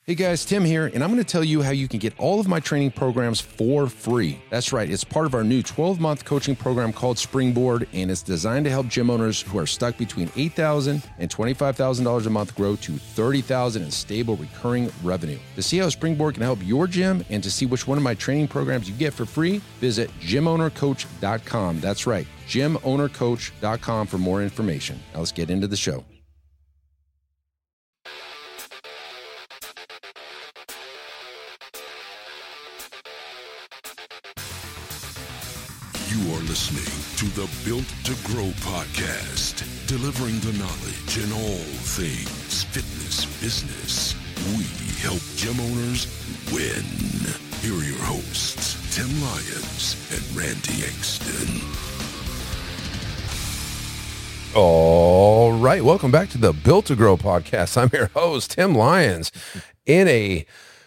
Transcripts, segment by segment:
Hey guys, Tim here, and I'm going to tell you how you can get all of my training programs for free. That's right, it's part of our new 12-month coaching program called Springboard, and it's designed to help gym owners who are stuck between $8,000 and $25,000 a month grow to $30,000 in stable recurring revenue. To see how Springboard can help your gym and to see which one of my training programs you get for free, visit gymownercoach.com. That's right, gymownercoach.com for more information. Now let's get into the show. You are listening to the Built to Grow podcast, delivering the knowledge in all things fitness business. We help gym owners win. Here are your hosts, Tim Lyons and Randy Exton. All right, welcome back to the Built to Grow podcast. I'm your host, Tim Lyons, in a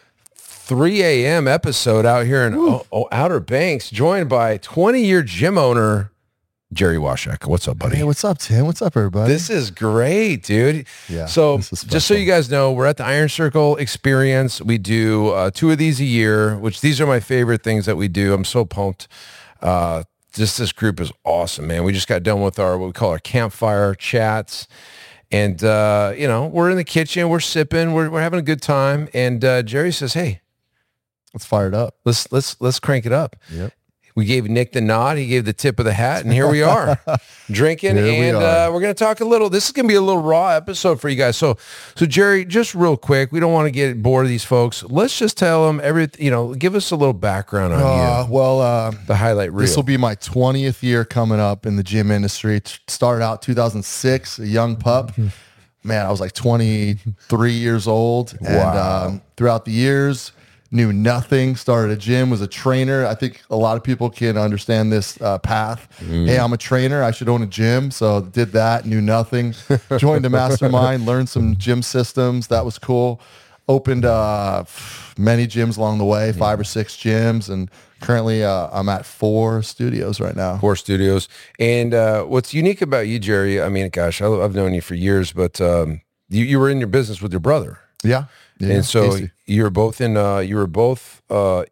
3 a.m. episode out here in Outer Banks, joined by 20-year gym owner, Jerry Washak. What's up, buddy? Hey, what's up, Tim? What's up, everybody? This is great, dude. Yeah. So just so you guys know, we're at the Iron Circle Experience. We do 2 of these a year, which these are my favorite things that we do. I'm so pumped. Just this group is awesome, man. We just got done with our, what we call our campfire chats. And, we're in the kitchen, we're sipping, we're having a good time. And Jerry says, hey, let's fire it up. Let's crank it up. Yep. We gave Nick the nod. He gave the tip of the hat, and here we are drinking. We're going to talk a little. This is going to be a little raw episode for you guys. So Jerry, just real quick, we don't want to get bored of these folks. Let's just tell them give us a little background on you. The highlight reel. This will be my 20th year coming up in the gym industry. Started out 2006, a young pup. Man, I was like 23 years old, and throughout the years, knew nothing, started a gym, was a trainer. I think a lot of people can understand this path. Hey, I'm a trainer. I should own a gym. So did that, knew nothing. Joined a mastermind, learned some gym systems. That was cool. Opened many gyms along the way, 5 or 6 gyms. And currently I'm at 4 studios right now. 4 studios. And what's unique about you, Jerry, I mean, gosh, I've known you for years, but you were in your business with your brother. Yeah. And so you're both in California.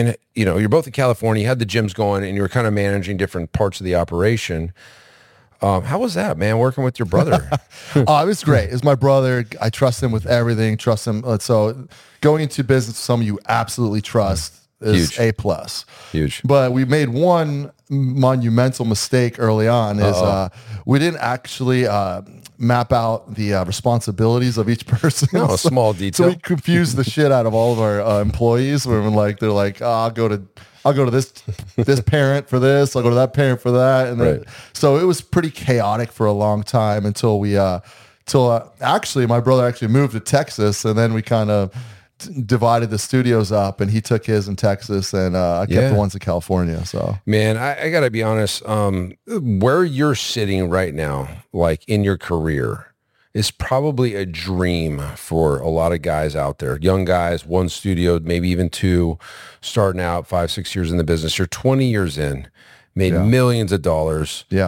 You had the gyms going and you were kind of managing different parts of the operation. How was that, man, working with your brother? It was great. It's my brother. I trust him with everything. Trust him. So going into business with someone you absolutely trust is A+. Huge. But we made one monumental mistake early on is we didn't actually map out the responsibilities of each person. No, a small detail. So we confused the shit out of all of our employees. Where they're like, I'll go to this parent for this. I'll go to that parent for that. And then, so it was pretty chaotic for a long time until actually my brother actually moved to Texas, and then we kind of divided the studios up, and he took his in Texas, and I kept the ones in California. So, man, I gotta be honest, where you're sitting right now, like in your career, is probably a dream for a lot of guys out there, young guys, 1 studio, maybe even 2, starting out 5, 6 years in the business. You're 20 years in, made millions of dollars. Yeah.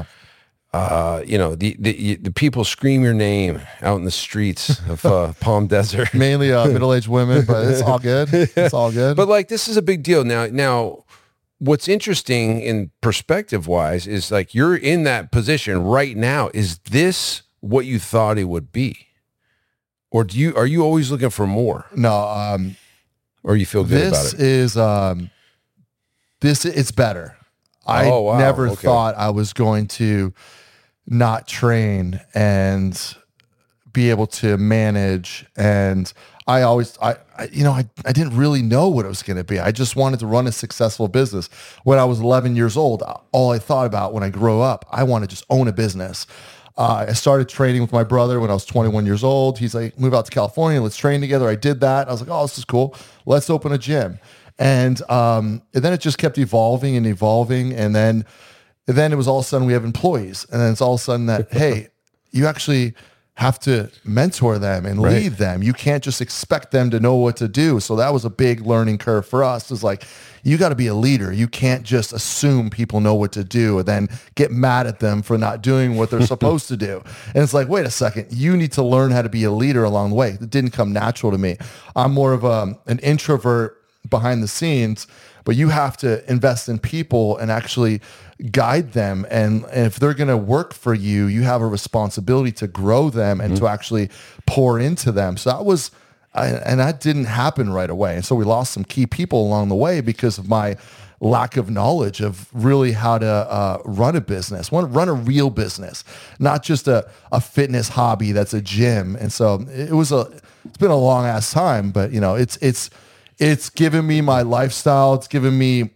The people scream your name out in the streets of Palm Desert. Mainly middle-aged women, but it's all good. It's all good. But like, this is a big deal. Now, what's interesting in perspective-wise is like you're in that position right now. Is this what you thought it would be, or are you always looking for more? No, or you feel good about it? It's better. I never thought I was going to not train and be able to manage. And I didn't really know what it was going to be. I just wanted to run a successful business. When I was 11 years old, all I thought about when I grew up, I want to just own a business. I started training with my brother when I was 21 years old. He's like, move out to California, let's train together. I did that. I was like, oh, this is cool. Let's open a gym. And then it just kept evolving. And then it was all of a sudden we have employees. And then it's all of a sudden that, hey, you actually have to mentor them and lead them. You can't just expect them to know what to do. So that was a big learning curve for us. Is like, you got to be a leader. You can't just assume people know what to do and then get mad at them for not doing what they're supposed to do. And it's like, wait a second, you need to learn how to be a leader along the way. It didn't come natural to me. I'm more of an introvert behind the scenes, but you have to invest in people and actually guide them. And if they're going to work for you, you have a responsibility to grow them and to actually pour into them. So that was, and that didn't happen right away. And so we lost some key people along the way because of my lack of knowledge of really how to run a business, run a real business, not just a fitness hobby that's a gym. And so it's been a long ass time, but you know, it's given me my lifestyle. It's given me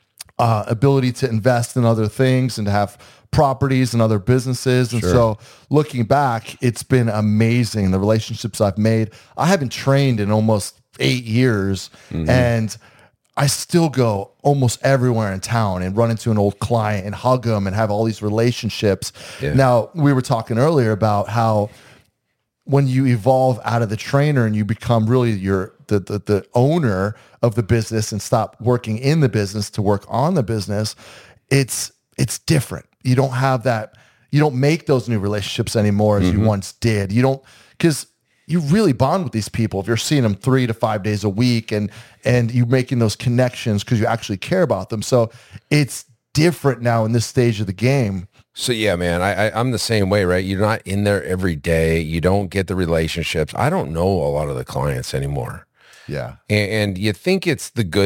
ability to invest in other things and to have properties and other businesses. And so looking back, it's been amazing. The relationships I've made. I haven't trained in almost 8 years and I still go almost everywhere in town and run into an old client and hug them and have all these relationships. Yeah. Now, we were talking earlier about how when you evolve out of the trainer and you become really the owner of the business and stop working in the business to work on the business, it's different. You don't have that. You don't make those new relationships anymore as you once did. You don't, because you really bond with these people if you're seeing them 3 to 5 days a week and you're making those connections because you actually care about them. So it's different now in this stage of the game. So yeah, man, I'm the same way, right? You're not in there every day. You don't get the relationships. I don't know a lot of the clients anymore. Yeah. And you think it's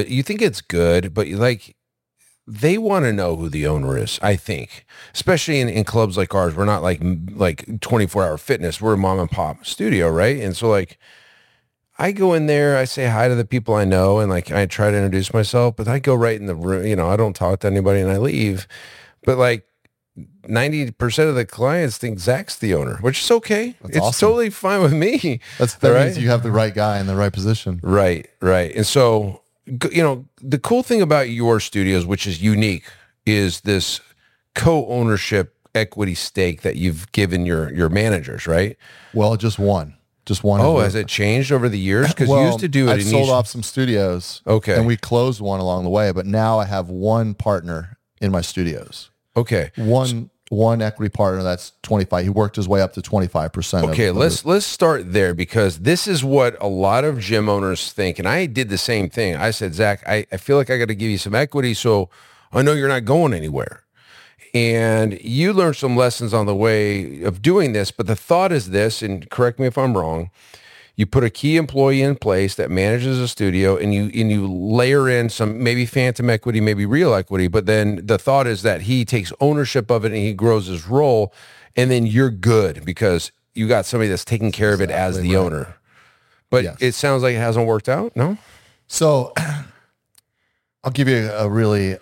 good, but they want to know who the owner is, I think, especially in clubs like ours. We're not like 24-hour fitness. We're a mom and pop studio, right? And so like, I go in there, I say hi to the people I know, and like, I try to introduce myself, but I go right in the room, you know, I don't talk to anybody and I leave. But like 90% of the clients think Zach's the owner, which is okay. It's awesome. Totally fine with me. That means you have the right guy in the right position. Right. And so, you know, the cool thing about your studios, which is unique, is this co-ownership equity stake that you've given your managers, right? Well, just one. Oh, has it changed over the years? Because you used to do it. I sold off some studios. Okay. And we closed one along the way, but now I have one partner in my studios. Okay. One equity partner that's 25. He worked his way up to 25%. Okay, let's start there, because this is what a lot of gym owners think. And I did the same thing. I said, Zach, I feel like I got to give you some equity so I know you're not going anywhere. And you learned some lessons on the way of doing this, but the thought is this, and correct me if I'm wrong, you put a key employee in place that manages a studio, and you layer in some maybe phantom equity, maybe real equity, but then the thought is that he takes ownership of it and he grows his role, and then you're good because you got somebody that's taking care of it as the owner. But yes. It sounds like it hasn't worked out, no? So I'll give you a really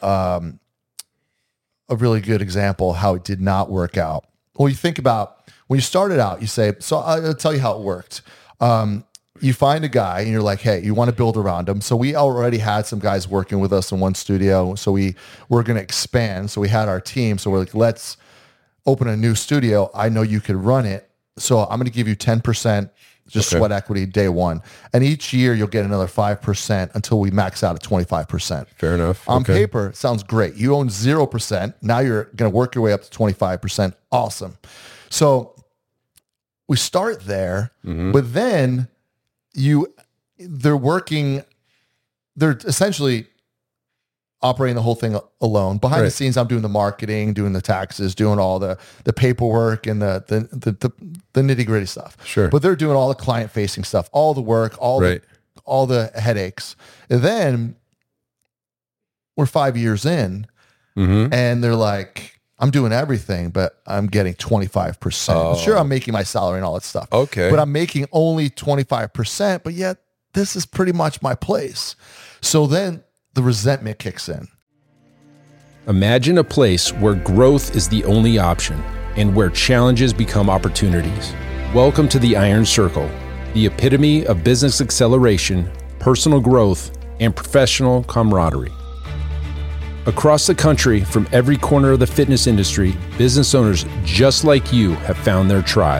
good example of how it did not work out. Well, you think about when you started out, you say, so I'll tell you how it worked. You find a guy and you're like, hey, you want to build around him. So we already had some guys working with us in one studio. So we're going to expand. So we had our team. So we're like, let's open a new studio. I know you could run it. So I'm going to give you 10% sweat equity day one. And each year you'll get another 5% until we max out at 25%. Fair enough. On paper, it sounds great. You own 0%. Now you're going to work your way up to 25%. Awesome. So we start there, but then they're essentially operating the whole thing alone. Behind the scenes, I'm doing the marketing, doing the taxes, doing all the paperwork and the nitty gritty stuff. Sure. But they're doing all the client facing stuff, all the work, all the headaches. And then we're 5 years in and they're like, I'm doing everything, but I'm getting 25%. Oh. Sure, I'm making my salary and all that stuff. Okay. But I'm making only 25%, but yet this is pretty much my place. So then the resentment kicks in. Imagine a place where growth is the only option and where challenges become opportunities. Welcome to the Iron Circle, the epitome of business acceleration, personal growth, and professional camaraderie. Across the country, from every corner of the fitness industry, business owners just like you have found their tribe.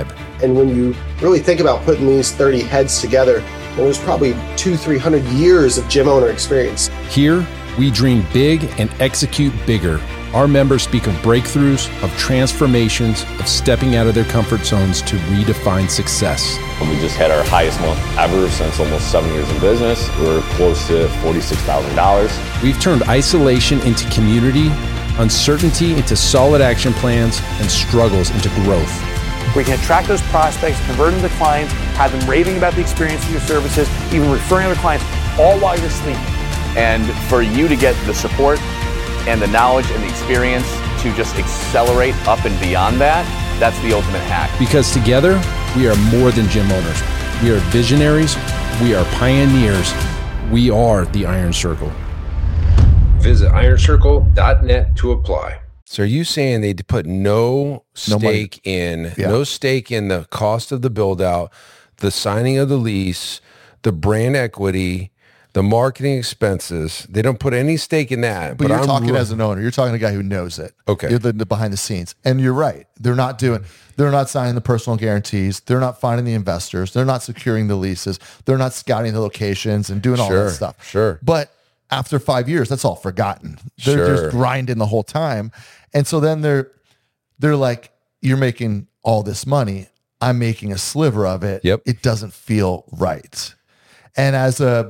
And when you really think about putting these 30 heads together, there's probably 200-300 years of gym owner experience. Here, we dream big and execute bigger. Our members speak of breakthroughs, of transformations, of stepping out of their comfort zones to redefine success. We just had our highest month ever since almost 7 years in business. We're close to $46,000. We've turned isolation into community, uncertainty into solid action plans, and struggles into growth. We can attract those prospects, convert them to clients, have them raving about the experience of your services, even referring other clients, all while you're sleeping. And for you to get the support and the knowledge and the experience to just accelerate up and beyond that, that's the ultimate hack. Because together, we are more than gym owners. We are visionaries. We are pioneers. We are the Iron Circle. Visit ironcircle.net to apply. So are you saying they put no stake in the cost of the build out, the signing of the lease, the brand equity, the marketing expenses? They don't put any stake in that. But you're talking as an owner. You're talking to a guy who knows it. Okay. You're the behind the scenes. And you're right. They're not signing the personal guarantees. They're not finding the investors. They're not securing the leases. They're not scouting the locations and doing all that stuff. Sure. But after 5 years, that's all forgotten. They're just grinding the whole time. And so then they're like, you're making all this money. I'm making a sliver of it. Yep. It doesn't feel right. And as a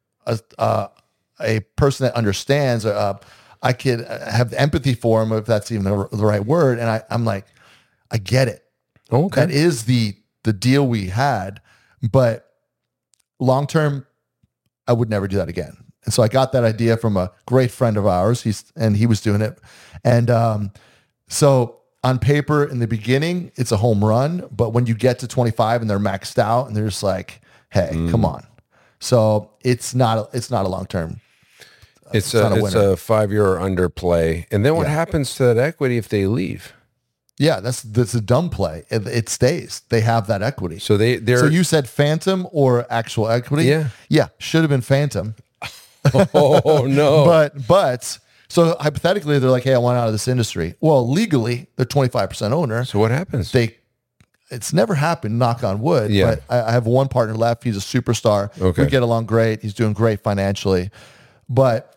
person that understands, I could have empathy for him, if that's even the right word. And I'm like, I get it. Okay. That is the deal we had, but long-term, I would never do that again. And so I got that idea from a great friend of ours. He was doing it. And so on paper in the beginning, it's a home run, but when you get to 25 and they're maxed out and they're just like, hey, come on. So it's not a long-term. It's a 5-year or under play. And then what happens to that equity if they leave? Yeah, that's a dumb play. It stays. They have that equity. So So you said phantom or actual equity? Yeah, should have been phantom. Oh no. But so hypothetically they're like, hey, I want out of this industry. Well, legally they're 25% owner. So what happens? It's never happened, knock on wood. Yeah. But I have one partner left. He's a superstar. Okay. We get along great. He's doing great financially. But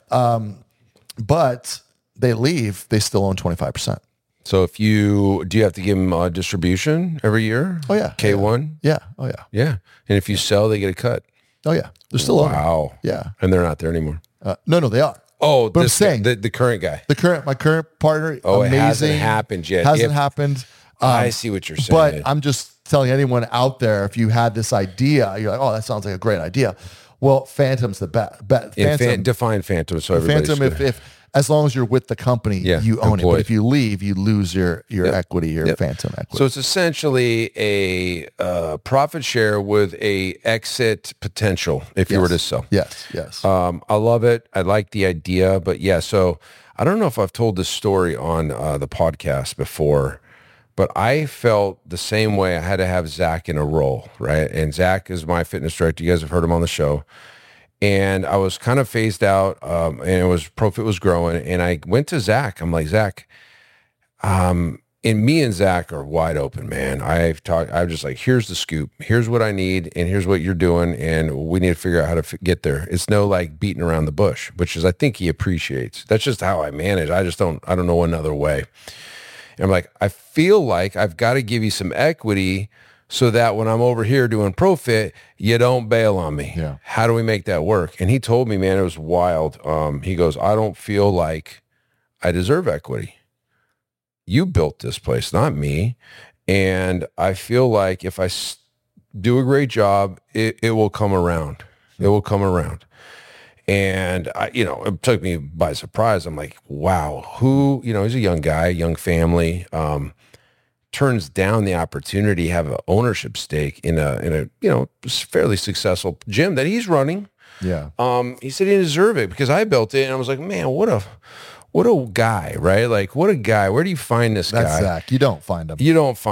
they leave, they still own 25%. So do you have to give them a distribution every year? Oh yeah. K1? Yeah. Oh yeah. Yeah. And if you sell, they get a cut. Oh yeah. They're still owning. Wow. Yeah. And they're not there anymore. No, they are. Oh, but I'm saying the current guy. My current partner. Oh, amazing. It hasn't happened yet. Hasn't happened. I see what you're saying. But I'm just telling anyone out there, if you had this idea, you're like, oh, that sounds like a great idea. Well, Phantom's the bet. Define Phantom. So everybody's Phantom, if as long as you're with the company, you own it. But if you leave, you lose your equity, your Phantom equity. So it's essentially a profit share with a exit potential if you were to sell. Yes. I love it. I like the idea. But yeah, so I don't know if I've told this story on the podcast before, but I felt the same way. I had to have Zach in a role, right? And Zach is my fitness director. You guys have heard him on the show. And I was kind of phased out, and ProFit was growing. And I went to Zach. I'm like, Zach, and me and Zach are wide open, man. I'm just like, here's the scoop. Here's what I need, and here's what you're doing, and we need to figure out how to get there. It's no like beating around the bush, which is I think he appreciates. That's just how I manage. I don't know another way. And I'm like, I feel like I've got to give you some equity so that when I'm over here doing ProFit, you don't bail on me. Yeah. How do we make that work? And he told me, man, it was wild. He goes, I don't feel like I deserve equity. You built this place, not me. And I feel like if I do a great job, it will come around. It will come around. And it took me by surprise. I'm like, wow, he's a young guy, young family, turns down the opportunity to have an ownership stake in a fairly successful gym that he's running. Yeah. He said he didn't deserve it because I built it. And I was like, man, what a guy, right? Like, what a guy. Where do you find this guy? That's Zach. You don't find him.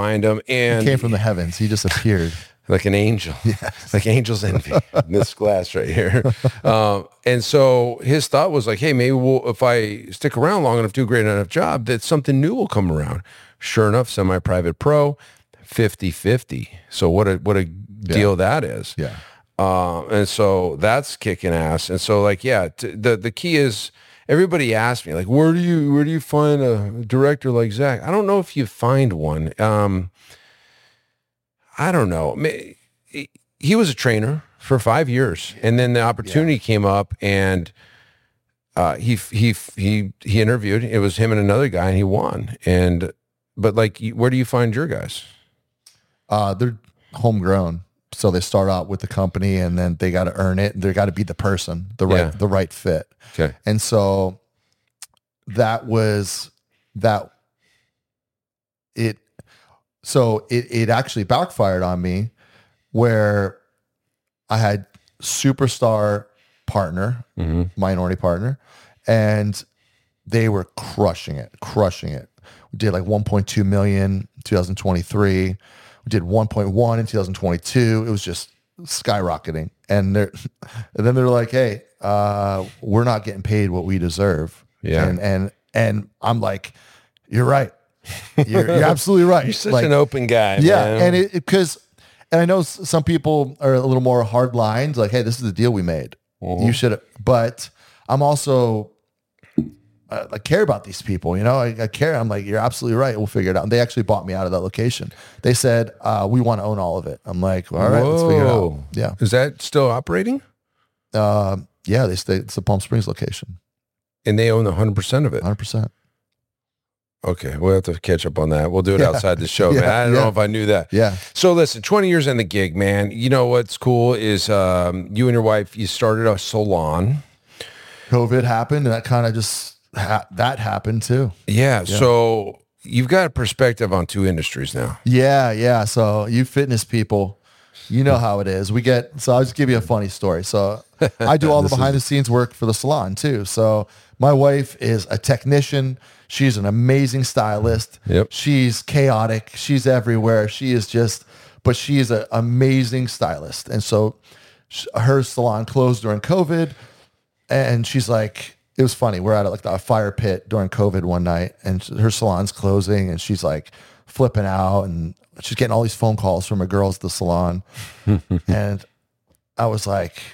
And he came from the heavens. He just appeared. Like an angel. Yes. Like angel's envy in this glass right here. And so his thought was like, hey, maybe if I stick around long enough, do a great enough job, that something new will come around. Sure enough, semi-private pro, 50-50. So what a deal that is. Yeah. And so that's kicking ass. And so like, yeah, the key is, everybody asks me like, where do you find a director like Zach? I don't know if you find one. I don't know. He was a trainer for 5 years, and then the opportunity came up, and he interviewed. It was him and another guy, and he won. But like, where do you find your guys? They're homegrown. So they start out with the company, and then they got to earn it. They got to be the person, the right fit. Okay. And so it actually backfired on me, where I had superstar partner, minority partner, and they were crushing it. We did like 1.2 million in 2023. We did 1.1 in 2022. It was just skyrocketing. And then they're like, hey, we're not getting paid what we deserve. Yeah. And I'm like, you're right. You're absolutely right. You're such an open guy. Yeah. Man. And because I know some people are a little more hard lines, like, hey, this is the deal we made. You should, but I'm also, I care about these people, you know, I care. I'm like, you're absolutely right. We'll figure it out. And they actually bought me out of that location. They said, we want to own all of it. I'm like, all right, let's figure it out. Yeah. Is that still operating? Yeah, it's the Palm Springs location. And they own 100% of it. 100%. Okay, we'll have to catch up on that. We'll do it outside the show, man. I don't know if I knew that. Yeah. So listen, 20 years in the gig, man. You know what's cool is you and your wife, you started a salon. COVID happened, and that kind of just, that happened too. Yeah, so you've got a perspective on two industries now. Yeah. So you fitness people, you know how it is. So I'll just give you a funny story. So I do all the behind the scenes work for the salon too. So my wife is a technician. She's an amazing stylist. Yep. She's chaotic. She's everywhere. She is an amazing stylist. And so her salon closed during COVID, and she's like, it was funny. We're at like a fire pit during COVID one night, and her salon's closing, and she's like flipping out, and she's getting all these phone calls from her girls at the salon. And I was like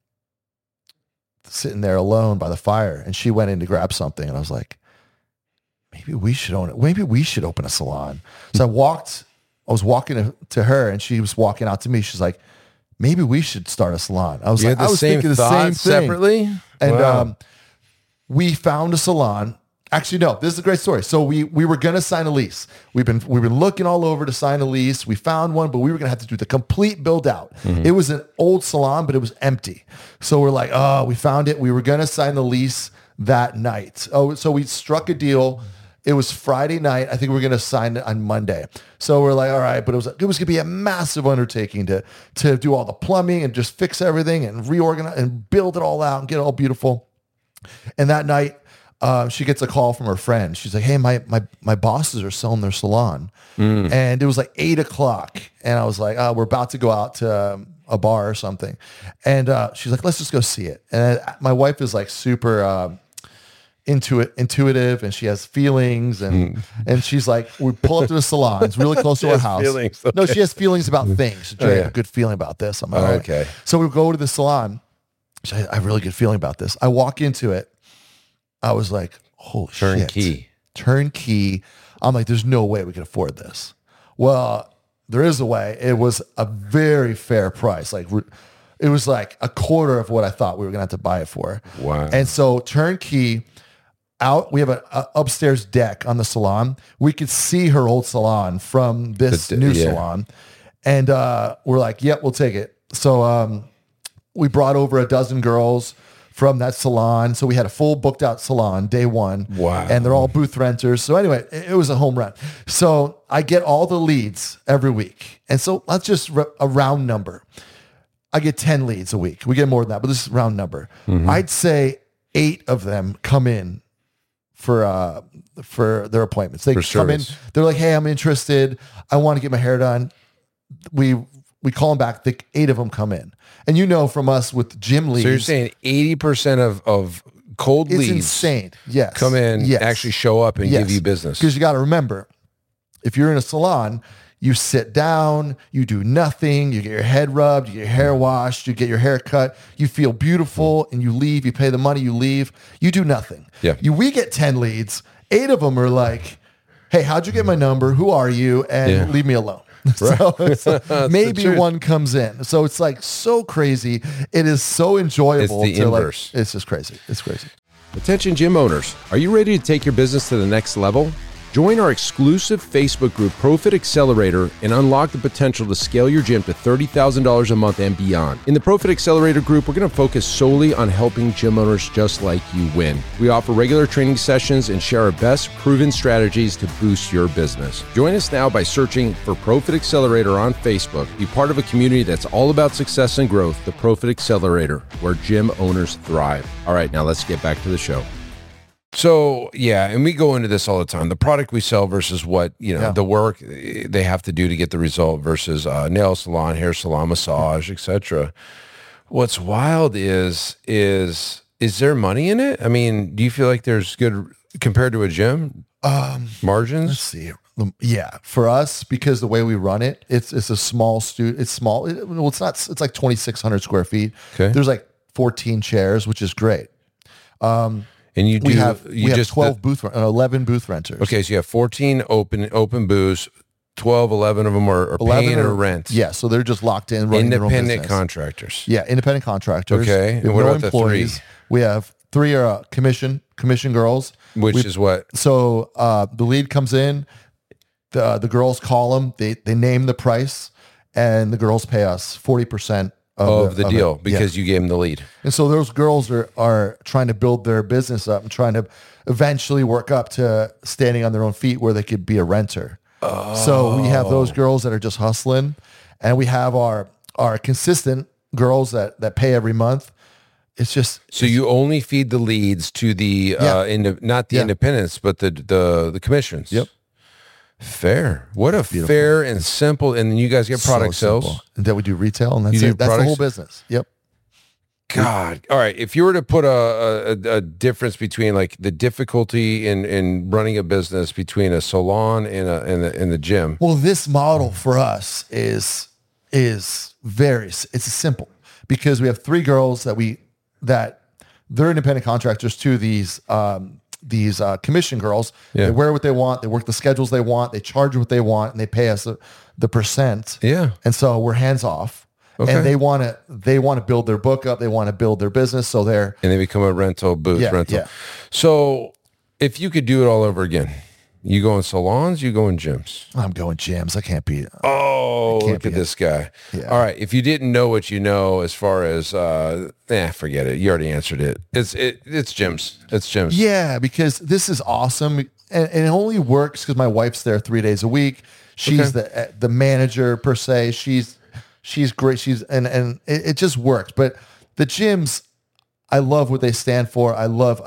sitting there alone by the fire, and she went in to grab something, and I was like, maybe we should own it. Maybe we should open a salon. So I was walking to her, and she was walking out to me. She's like, maybe we should start a salon. I was like, I was thinking the same thing separately. And we found a salon. Actually, no, this is a great story. So we were going to sign a lease. We've been looking all over to sign a lease. We found one, but we were going to have to do the complete build out. It was an old salon, but it was empty. So we're like, oh, we found it. We were going to sign the lease that night. Oh, so we struck a deal. It was Friday night. I think we were going to sign it on Monday. So we're like, all right, but it was going to be a massive undertaking to do all the plumbing and just fix everything and reorganize and build it all out and get it all beautiful. And that night, she gets a call from her friend. She's like, hey, my bosses are selling their salon. And it was like 8:00. And I was like, we're about to go out to a bar or something. And she's like, let's just go see it. And my wife is like super intuitive, and she has feelings, and she's like, we pull up to the salon. It's really close to our house. Feelings, okay. No, she has feelings about things. She has a good feeling about this. I'm like, okay. So we go to the salon. I have a really good feeling about this. I walk into it. I was like, holy shit. Turnkey. I'm like, there's no way we can afford this. Well, there is a way. It was a very fair price. Like, it was like a quarter of what I thought we were going to have to buy it for. Wow. And so turnkey out, we have an upstairs deck on the salon. We could see her old salon from this new salon. And we're like, yep, we'll take it. So we brought over a dozen girls from that salon. So we had a full booked out salon day one. Wow. And they're all booth renters. So anyway, it was a home run. So I get all the leads every week. And so that's just a round number. I get 10 leads a week. We get more than that, but this is a round number. I'd say 8 of them come in for their appointments. They come in, they're like, hey, I'm interested. I want to get my hair done. We call them back. 8 of them come in. And you know from us with gym leads. So you're saying 80% of cold leads. It's insane. Yes. Come in, actually show up and give you business. Because you got to remember, if you're in a salon, You sit down, you do nothing, you get your head rubbed, you get your hair washed, you get your hair cut, you feel beautiful, and you leave, you pay the money, you leave, you do nothing. Yeah. We get 10 leads, 8 of them are like, hey, how'd you get my number? Who are you? And leave me alone. Right. So maybe one comes in. So it's like so crazy. It is so enjoyable. It's the inverse. It's just crazy. It's crazy. Attention gym owners, are you ready to take your business to the next level? Join our exclusive Facebook group, Profit Accelerator, and unlock the potential to scale your gym to $30,000 a month and beyond. In the Profit Accelerator group, we're going to focus solely on helping gym owners just like you win. We offer regular training sessions and share our best proven strategies to boost your business. Join us now by searching for Profit Accelerator on Facebook. Be part of a community that's all about success and growth, the Profit Accelerator, where gym owners thrive. All right, now let's get back to the show. So, yeah, and we go into this all the time. The product we sell versus what, the work they have to do to get the result versus nail salon, hair salon, massage, etc. What's wild is there money in it? I mean, do you feel like there's good compared to a gym? Margins? Let's see. Yeah, for us, because the way we run it, it's a small studio. It's small. It's not. It's like 2,600 square feet. Okay. There's like 14 chairs, which is great. And you do, we have 11 booth renters. Okay, so you have 14 open booths, 11 of them are paying or rent. Yeah, so they're just locked in, running their own independent business. Contractors. Yeah, independent contractors. Okay, and what about the 3? We have 3 are commission girls. Which is what? So the lead comes in, the girls call them, they name the price, and the girls pay us 40% of the deal because you gave them the lead. And so those girls are trying to build their business up and trying to eventually work up to standing on their own feet where they could be a renter. So we have those girls that are just hustling, and we have our consistent girls that pay every month. It's just so you only feed the leads to the not the independents, but the commissions. Yep. Fair. What a beautiful. Fair and simple. And then you guys get product sales. And then we do retail, and that's it. That's the whole business. Yep. God. All right. If you were to put a difference between like the difficulty in running a business between a salon and the gym. Well, this model for us is it's simple because we have 3 girls that they're independent contractors to these commission girls. They wear what they want, they work the schedules they want, they charge what they want, and they pay us the percent. Yeah. And so we're hands off. Okay. And they want to build their book up, they want to build their business, so they become a rental. Yeah. So if you could do it all over again, you go in salons, you go in gyms? I'm going gyms. I can't beat it. Oh, look at this guy. Yeah. All right. If you didn't know what you know as far as, forget it. You already answered it. It's gyms. It's gyms. Yeah, because this is awesome. And it only works because my wife's there 3 days a week. She's the manager per se. She's great. And it just works. But the gyms, I love what they stand for. I'm not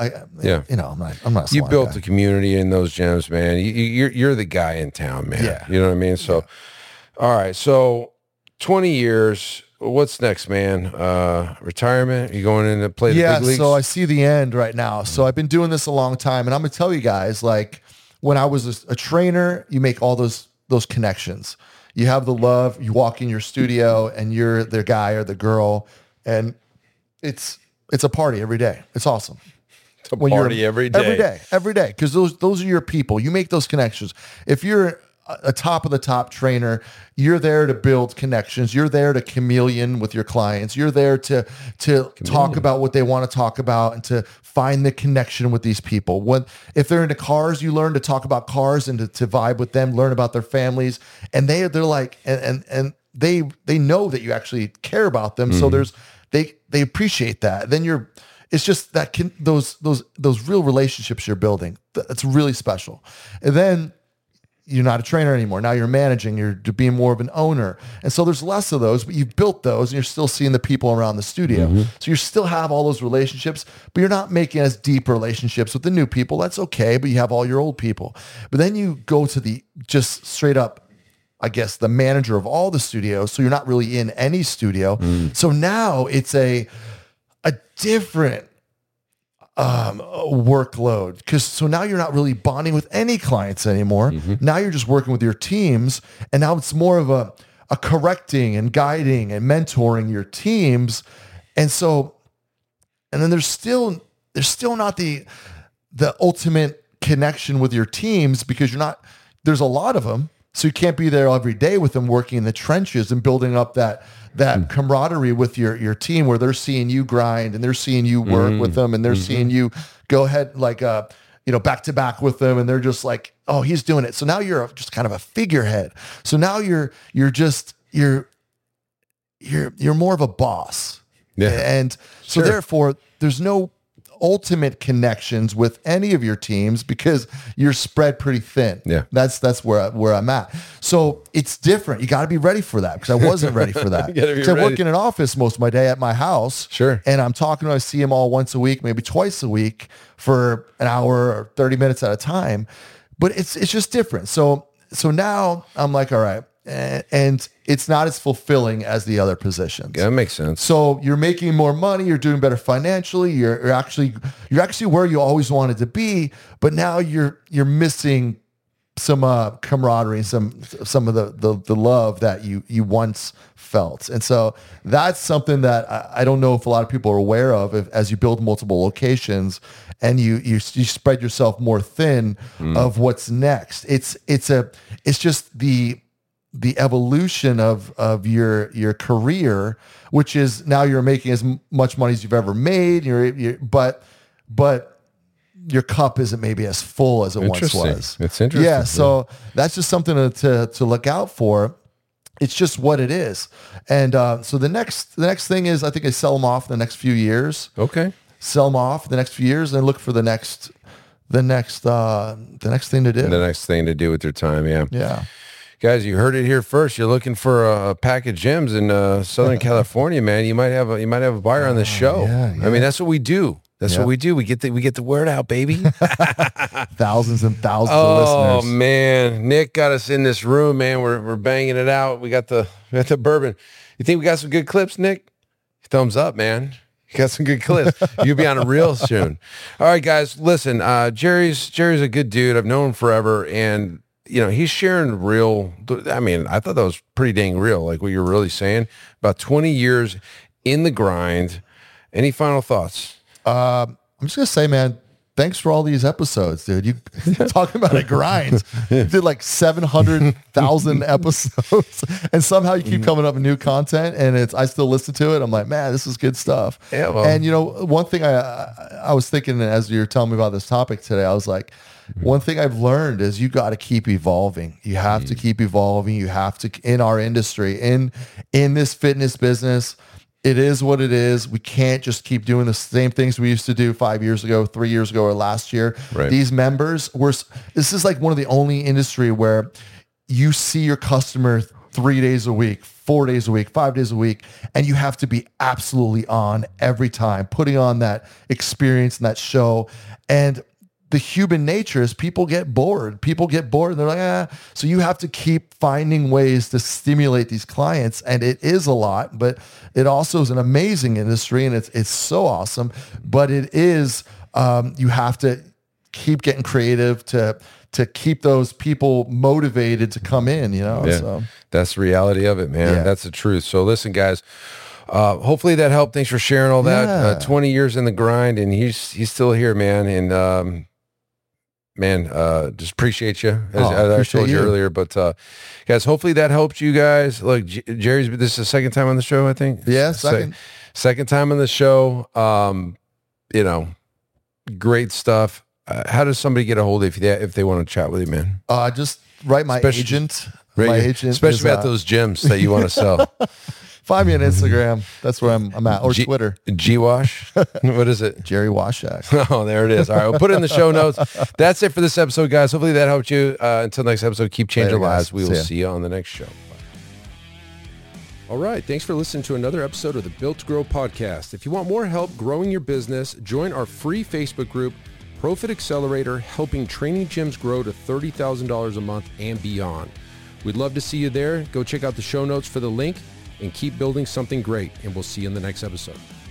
a you built guy. the community in those gyms, man. You're the guy in town, man. Yeah. You know what I mean? So, all right. So 20 years, what's next, man? Retirement? You going in to play the big leagues? So I see the end right now. So I've been doing this a long time, and I'm going to tell you guys, like when I was a trainer, you make all those connections. You have the love, you walk in your studio and you're the guy or the girl, and it's a party every day. It's awesome. It's a party every day. Every day. Because those are your people. You make those connections. If you're a top of the top trainer, you're there to build connections. You're there to chameleon with your clients. You're there to talk about what they want to talk about and to find the connection with these people. If they're into cars, you learn to talk about cars and to vibe with them, learn about their families. And they're like, and they know that you actually care about them. So they appreciate that. Then it's just that those real relationships you're building. That's really special. And then you're not a trainer anymore. Now you're managing, you're being more of an owner. And so there's less of those, but you've built those and you're still seeing the people around the studio. So you still have all those relationships, but you're not making as deep relationships with the new people. That's okay, but you have all your old people. But then you go to just straight up, I guess, the manager of all the studios. So you're not really in any studio. So now it's a different workload, because so now you're not really bonding with any clients anymore. Now you're just working with your teams, and now it's more of a correcting and guiding and mentoring your teams. And so, and then there's still not the ultimate connection with your teams, because there's a lot of them. So you can't be there every day with them working in the trenches and building up that camaraderie with your team, where they're seeing you grind and they're seeing you work with them, and they're seeing you go ahead like back to back with them, and they're just like, oh, he's doing it. So now you're just kind of a figurehead. So now you're more of a boss. Yeah. And so therefore there's no ultimate connections with any of your teams, because you're spread pretty thin. Yeah. That's where I'm at. So it's different. You got to be ready for that, because I wasn't ready for that. So I work in an office most of my day at my house. Sure. And I'm talking to, I see them all once a week, maybe twice a week, for an hour or 30 minutes at a time. But it's just different. So now I'm like, all right. And it's not as fulfilling as the other positions. Yeah, that makes sense. So you're making more money, you're doing better financially, you're actually where you always wanted to be, but now you're missing some camaraderie, some of the love that you once felt. And so that's something that I don't know if a lot of people are aware of, as you build multiple locations and you spread yourself more thin of what's next. It's just the evolution of your career, which is now you're making as much money as you've ever made. But your cup isn't maybe as full as it once was. It's interesting. Yeah. So that's just something to look out for. It's just what it is. And so the next thing is, I think I sell them off in the next few years. Okay. Sell them off in the next few years, and look for the next thing to do. The next thing to do with your time. Yeah. Yeah. Guys, you heard it here first. You're looking for a pack of gyms in Southern California, man. You might have a buyer on this show. Yeah. I mean, that's what we do. That's what we do. We get the word out, baby. Thousands and thousands of listeners. Oh man, Nick got us in this room, man. We're banging it out. We got the bourbon. You think we got some good clips, Nick? Thumbs up, man. You got some good clips. You'll be on a reel soon. All right, guys, listen. Jerry's a good dude. I've known him forever, and he's sharing real. I mean, I thought that was pretty dang real, like what you're really saying. About 20 years in the grind. Any final thoughts? I'm just going to say, man, thanks for all these episodes, dude. You talking about a grind. You did like 700,000 episodes, and somehow you keep coming up with new content, and I still listen to it. I'm like, man, this is good stuff. Yeah, well. And one thing I was thinking as you're telling me about this topic today, I was like, one thing I've learned is you got to keep evolving. You have to keep evolving. You have to, in our industry, in this fitness business, it is what it is. We can't just keep doing the same things we used to do 5 years ago, 3 years ago, or last year. Right. These members, this is like one of the only industry where you see your customer 3 days a week, 4 days a week, 5 days a week, and you have to be absolutely on every time, putting on that experience and that show. And the human nature is people get bored. People get bored and they're like, So you have to keep finding ways to stimulate these clients. And it is a lot, but it also is an amazing industry, and it's so awesome. But it is, you have to keep getting creative to keep those people motivated to come in, Yeah. So that's the reality of it, man. Yeah. That's the truth. So listen, guys, hopefully that helped. Thanks for sharing all that. 20 years in the grind, and he's still here, man. And, just appreciate you, as I told you earlier. But guys, hopefully that helped you guys. Look, Jerry's, this is the second time on the show, I think. Yeah, second time on the show. Great stuff. How does somebody get a hold of you if they want to chat with you, man? Just write my agent. Especially about those gyms that you want to sell. Find me on Instagram. That's where I'm at. Or Twitter. G-Wash? What is it? Jerry Washak. Oh, there it is. All right. We'll put it in the show notes. That's it for this episode, guys. Hopefully that helped you. Until next episode, keep changing lives. We will see you on the next show. All right. Thanks for listening to another episode of the Built to Grow podcast. If you want more help growing your business, join our free Facebook group, Profit Accelerator, helping training gyms grow to $30,000 a month and beyond. We'd love to see you there. Go check out the show notes for the link, and keep building something great, and we'll see you in the next episode.